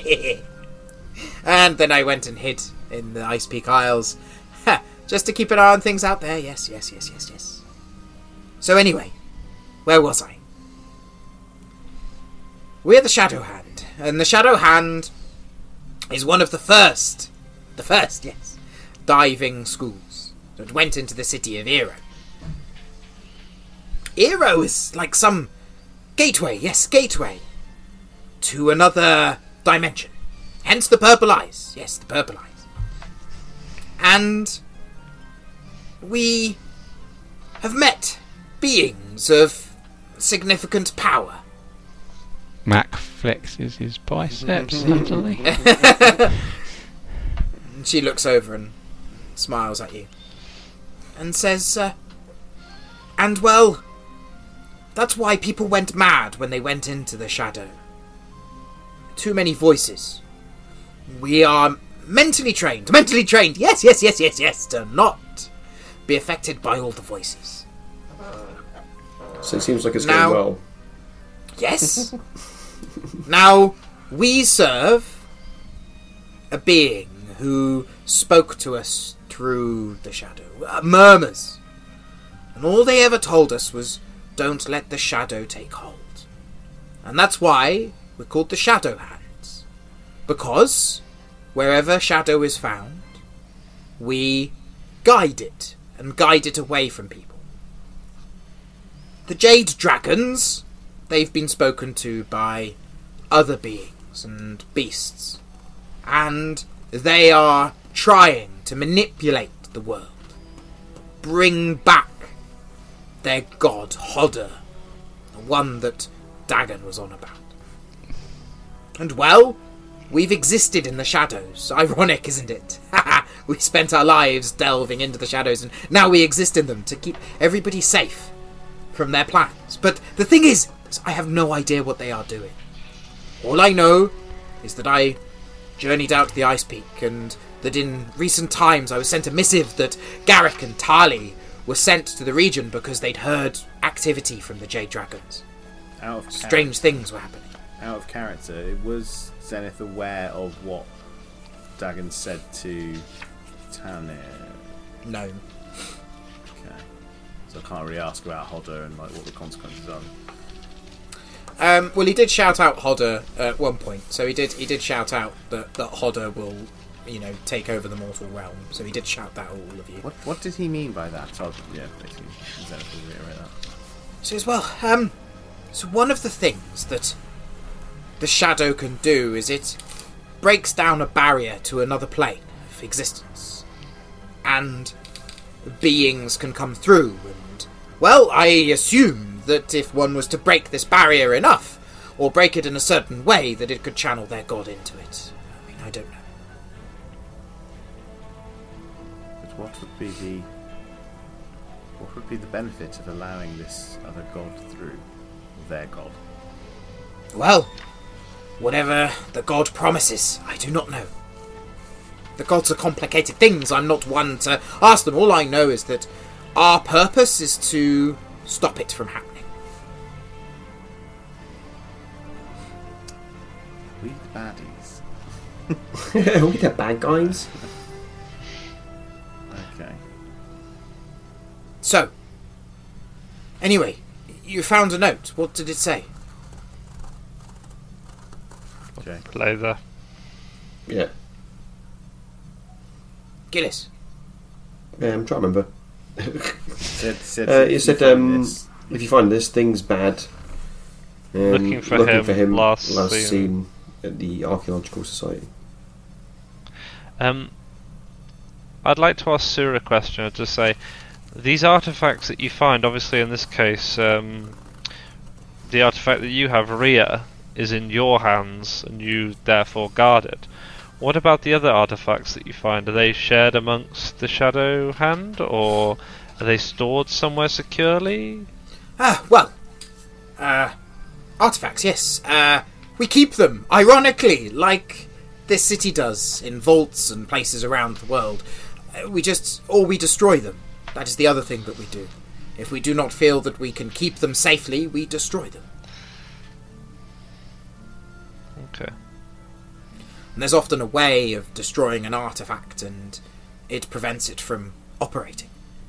And then I went and hid in the Ice Peak Isles, just to keep an eye on things out there. Yes. So anyway, where was I? We're the Shadow Hand, and the Shadow Hand is one of the first, diving schools that went into the city of Eero. Eero is like some gateway to another dimension. Hence the purple eyes. Yes, the purple eyes. And we have met beings of significant power. Mac flexes his biceps suddenly. She looks over and smiles at you and says, and well, that's why people went mad when they went into the shadow. Too many voices. We are mentally trained, yes, to not be affected by all the voices. So it seems like it's going well. Yes. Now, we serve a being who spoke to us through the shadow. Murmurs. And all they ever told us was, don't let the shadow take hold. And that's why we're called the Shadow Hands. Because wherever shadow is found, we guide it, and guide it away from people. The Jade Dragons, they've been spoken to by other beings and beasts, and they are trying to manipulate the world, bring back their god Hodder, the one that Dagon was on about. And well, we've existed in the shadows. Ironic, isn't it? We spent our lives delving into the shadows, and now we exist in them to keep everybody safe from their plans. But the thing is, I have no idea what they are doing. All I know is that I journeyed out to the Ice Peak, and that in recent times I was sent a missive that Garrick and Tali were sent to the region because they'd heard activity from the Jade Dragons. Strange things were happening. Out of character, was Zenith aware of what Dagon said to Tanir? No. Okay. So I can't really ask about Hodder and like what the consequences are. Well, he did shout out Hodder at one point. So he did shout out that Hodder will, take over the mortal realm. So he did shout that at all of you. What did he mean by that? Basically, Zenith will reiterate that. So as well, so one of the things that the shadow can do is it breaks down a barrier to another plane of existence. and beings can come through. And, well, I assume that if one was to break this barrier enough, or break it in a certain way, that it could channel their god into it. I mean, I don't know. But what would be the benefit of allowing this other god through? Their god? Well, whatever the god promises, I do not know. The gods are complicated things. I'm not one to ask them. All I know is that our purpose is to stop it from happening. We the baddies. We the bad guys. Okay. So, anyway, you found a note. What did it say? Okay. Laser. Yeah. Gillis. Yeah, I'm trying to remember. It said if you find this, thing's bad. Looking for him last seen at the Archaeological Society. I'd like to ask Sura a question, to say, these artifacts that you find, obviously in this case, the artifact that you have, Rhea, is in your hands, and you therefore guard it. What about the other artifacts that you find? Are they shared amongst the Shadow Hand, or are they stored somewhere securely? Artifacts, yes. We keep them, ironically, like this city does, in vaults and places around the world. We destroy them. That is the other thing that we do. If we do not feel that we can keep them safely, we destroy them. Okay. And there's often a way of destroying an artifact, and it prevents it from operating.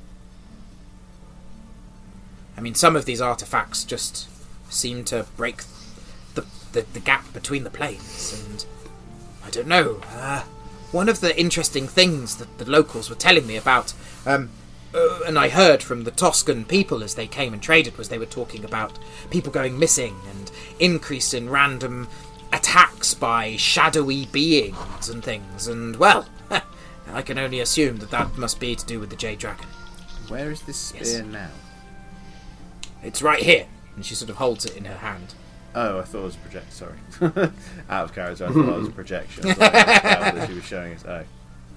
I mean, some of these artifacts just seem to break the gap between the planes, and I don't know. One of the interesting things that the locals were telling me about, and I heard from the Toscan people as they came and traded, was they were talking about people going missing and increase in random attacks by shadowy beings and things, and, well, I can only assume that must be to do with the Jade Dragon. Where is this spear now? It's right here, and she sort of holds it in her hand. Oh, I thought it was sorry. Out of character, I thought it was a projection. I thought that she was showing us. Oh.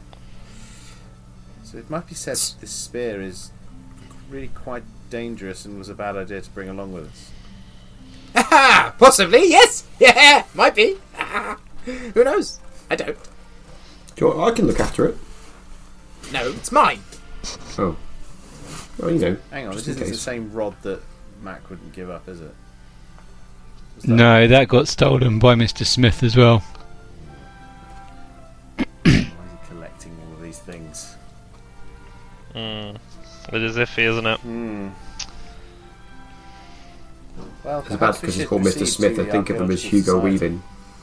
So it might be said this spear is really quite dangerous and was a bad idea to bring along with us. Possibly, yes. Yeah, might be. Who knows? I don't. I can look after it. No, it's mine. Oh. Well, you know. Hang on, this isn't the same rod that Mac wouldn't give up, is it? No, that got stolen by Mr. Smith as well. Why is he collecting all of these things? It is iffy, isn't it? Well, it's about because he's called Mr. Smith. I think of him as Hugo Weaving.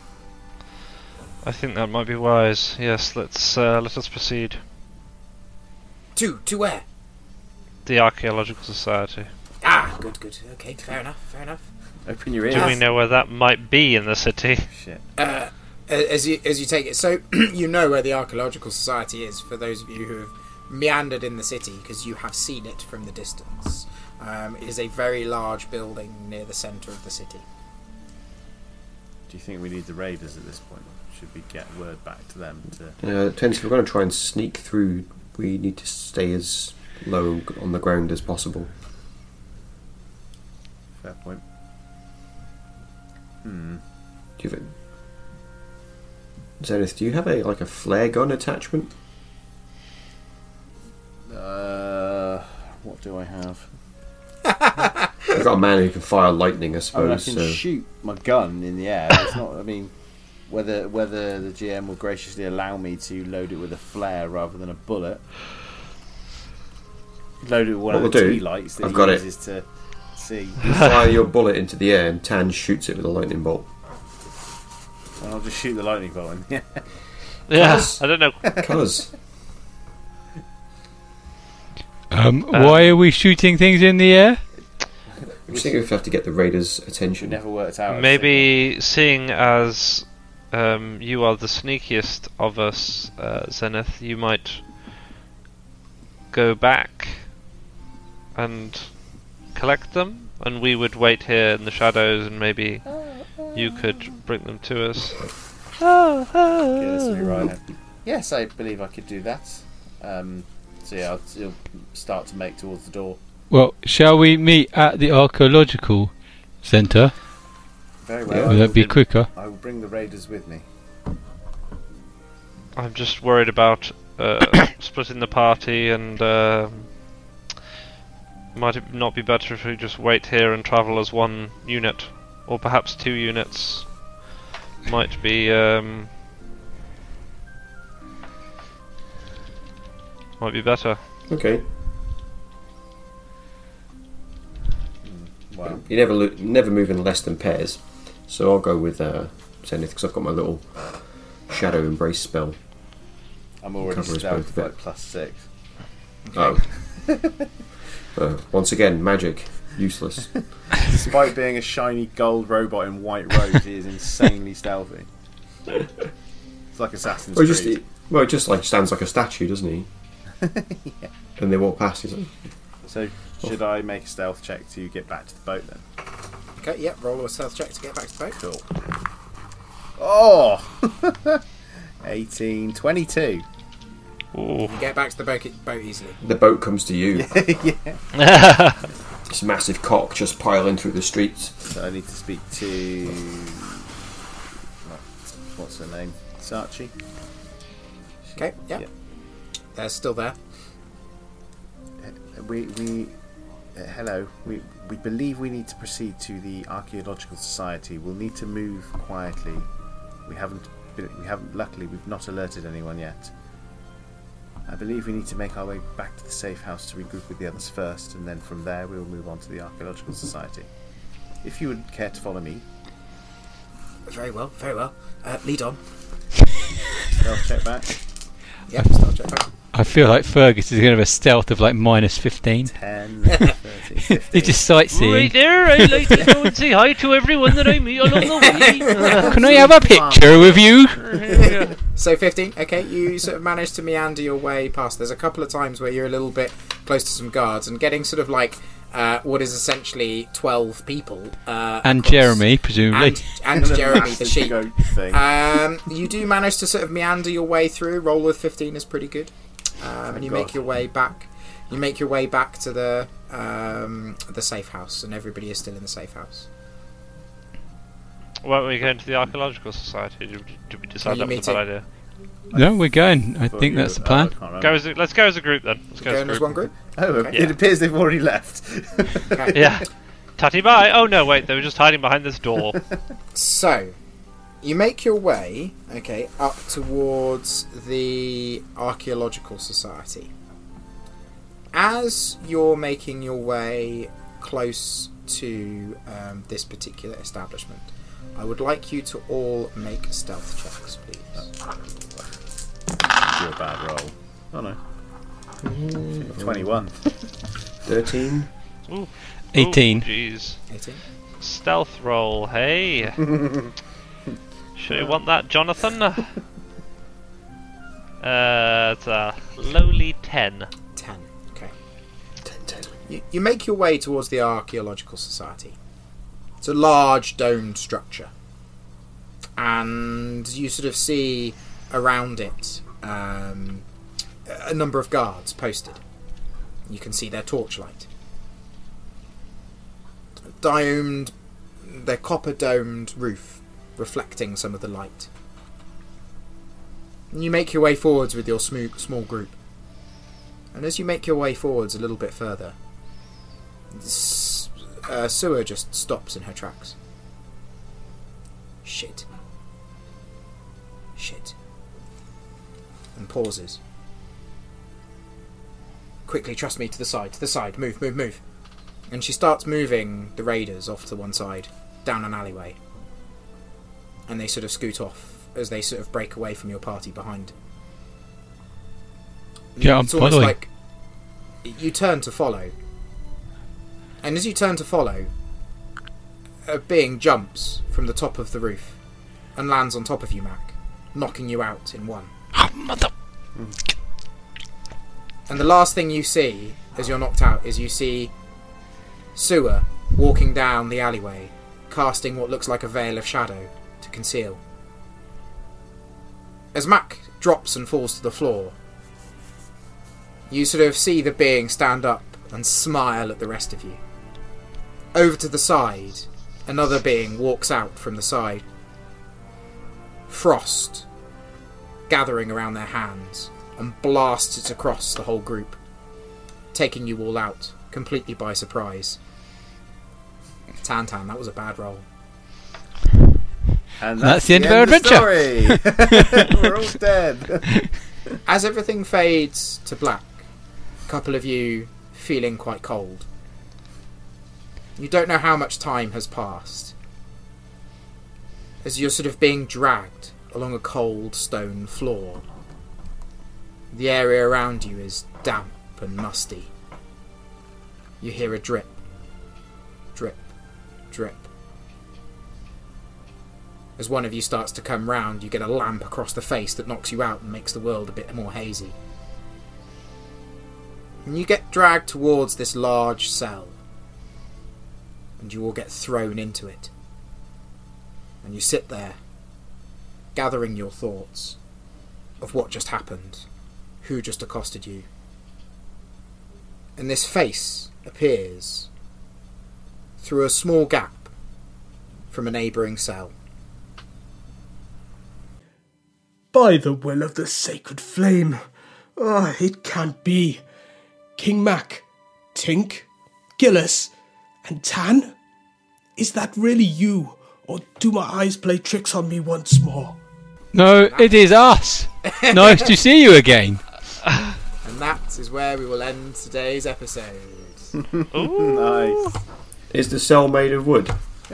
I think that might be wise. Yes, let us proceed. To where? The Archaeological Society. Good. Okay, fair enough. Open your ears. Do we know where that might be in the city? Shit. As you take it, so you know where the Archaeological Society is, for those of you who have meandered in the city, because you have seen it from the distance. It is a very large building near the centre of the city. Do you think we need the raiders at this point? Should we get word back to them? It depends. If we're going to try and sneak through, we need to stay as low on the ground as possible. Fair point. Zenith, do you have a flare gun attachment? What do I have? You've got a man who can fire lightning, I suppose. I can shoot my gun in the air. It's not. I mean, whether the GM will graciously allow me to load it with a flare rather than a bullet. Load it with one of the tea lights that he uses to see. You fire your bullet into the air, and Tan shoots it with a lightning bolt. And I'll just shoot the lightning bolt in. Yeah, I don't know. Cause. Why are we shooting things in the air? I'm just thinking we have to get the raiders' attention. Never worked out. Maybe seeing as you are the sneakiest of us, Zenith, you might go back and collect them, and we would wait here in the shadows, and maybe you could bring them to us. Yeah, this will be right. Yes, I believe I could do that. So yeah, I'll start to make towards the door. Well, shall we meet at the archaeological centre? Very well. Would that be quicker? I will bring the raiders with me. I'm just worried about splitting the party, and might it not be better if we just wait here and travel as one unit, or perhaps 2 units? Might be better. Okay. Wow. You never move in less than pairs, so I'll go with Zenith because I've got my little Shadow Embrace spell. I'm already Cover us stealth both by +6. Oh. Once again, magic. Useless. Despite being a shiny gold robot in white robes, he is insanely stealthy. It's like Assassin's Creed. It just like stands like a statue, doesn't he? Yeah. And they walk past. He's like, So, should I make a stealth check to get back to the boat then? Okay, yep, roll a stealth check to get back to the boat. Cool. Oh! 18, 22. Ooh. You get back to the boat easily. the boat comes to you. Yeah. This massive cock just piling through the streets. So I need to speak to... What's her name? Sachi? Okay, yeah. They're still there. Hello. We believe we need to proceed to the Archaeological Society. We'll need to move quietly. Luckily, we've not alerted anyone yet. I believe we need to make our way back to the safe house to regroup with the others first, and then from there we'll move on to the Archaeological Society. If you would care to follow me. Very well, very well. Lead on. Stealth check back. Yep, stealth check back. I feel like Fergus is going to have a stealth of like -15. 10, 13, 15. He's just sightseeing. Right there, I'd like to go and say hi to everyone that I meet along the way. Can I have a picture with you? So 15, okay, you sort of manage to meander your way past. There's a couple of times where you're a little bit close to some guards and getting sort of like what is essentially 12 people. And across. Jeremy, presumably. And Jeremy, the sheep. Goat thing. You do manage to sort of meander your way through. Roll with 15 is pretty good. And you make your way back. You make your way back to the safe house, and everybody is still in the safe house. Weren't we going to the Archaeological Society? Did we decide that was a bad idea? No, we're going. I think that's the plan. Let's go as a group then. Let's go Going as one group? Oh, Okay. it appears they've already left. Okay. Yeah. Tatty bye. Oh no, wait, they were just hiding behind this door. So, you make your way, okay, up towards the Archaeological Society. As you're making your way close to this particular establishment, I would like you to all make stealth checks, please. Do a bad roll. Oh no. 21. 13. Ooh. 18. Jeez. 18. Stealth roll, hey. Sure you want that, Jonathan? It's a lowly 10. 10. Okay. 10. You make your way towards the Archaeological Society. It's a large domed structure. And you sort of see around it a number of guards posted. You can see their torchlight. Their copper-domed roof reflecting some of the light. And you make your way forwards with your small group. And as you make your way forwards a little bit further, Sewer just stops in her tracks. Shit. And pauses. Quickly, trust me, to the side, move. And she starts moving the raiders off to one side, down an alleyway. And they sort of scoot off as they sort of break away from your party behind. Yeah, I'm it's almost following. like you turn to follow. And as you turn to follow, a being jumps from the top of the roof and lands on top of you, Mac, knocking you out in one. Oh, mother... And the last thing you see as you're knocked out is you see Sewer walking down the alleyway, casting what looks like a veil of shadow to conceal. As Mac drops and falls to the floor, you sort of see the being stand up and smile at the rest of you. Over to the side, another being walks out from the side. Frost gathering around their hands and blasts it across the whole group, taking you all out completely by surprise. Tantan, that was a bad roll. And that's the end of our adventure. We're all dead. As everything fades to black, a couple of you feeling quite cold. You don't know how much time has passed, as you're sort of being dragged along a cold stone floor. The area around you is damp and musty. You hear a drip, drip, drip. As one of you starts to come round, you get a lamp across the face that knocks you out and makes the world a bit more hazy. And you get dragged towards this large cell, and you all get thrown into it. And you sit there, gathering your thoughts of what just happened, who just accosted you. And this face appears through a small gap from a neighbouring cell. By the will of the sacred flame, it can't be. King Mac, Tink, Gillis, and Tan? Is that really you, or do my eyes play tricks on me once more? No, it is us. Nice to see you again. And that is where we will end today's episode. Ooh. Nice. Is the cell made of wood?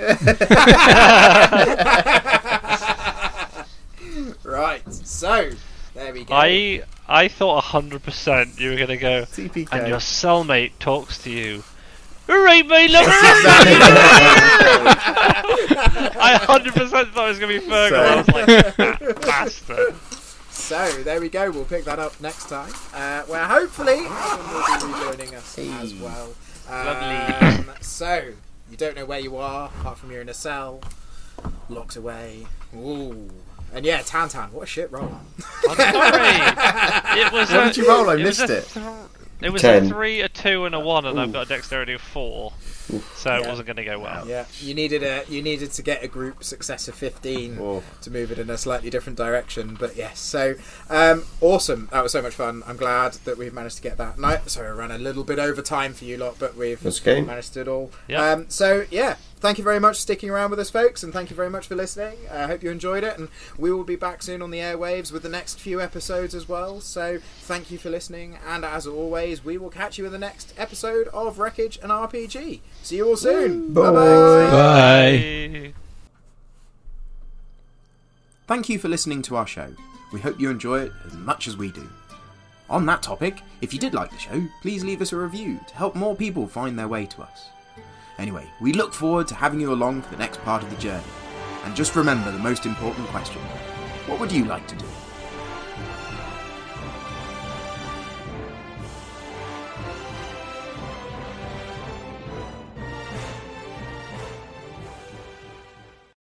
Right, so there we go. I thought 100% you were going to go, TPK. and your cellmate talks to you. Right, my lover! I 100% thought it was going to be Fergal. I was like, bastard. So there we go. We'll pick that up next time, where hopefully Adam will be rejoining us as well. Lovely. So you don't know where you are, apart from you're in a cell, locked away. Ooh. And yeah, Tantan, what a shit roll. I'm sorry. It was What did you roll? I missed it. It was 10. a 3, a 2, and a 1, and I've got a dexterity of 4. So it wasn't going to go well. Yeah, you needed to get a group success of 15 Oh. to move it in a slightly different direction. But yes, so awesome. That was so much fun. I'm glad that we've managed to get that. Sorry, I ran a little bit over time for you lot, but we've That's okay. managed to do it all. Yeah. So yeah, thank you very much for sticking around with us, folks, and thank you very much for listening. I hope you enjoyed it, and we will be back soon on the airwaves with the next few episodes as well. So thank you for listening, and as always, we will catch you in the next episode of Wreckage and RPG. See you all soon. Bye. Bye-bye. Bye. Thank you for listening to our show. We hope you enjoy it as much as we do. On that topic, if you did like the show, please leave us a review to help more people find their way to us. Anyway, we look forward to having you along for the next part of the journey. And just remember the most important question: what would you like to do?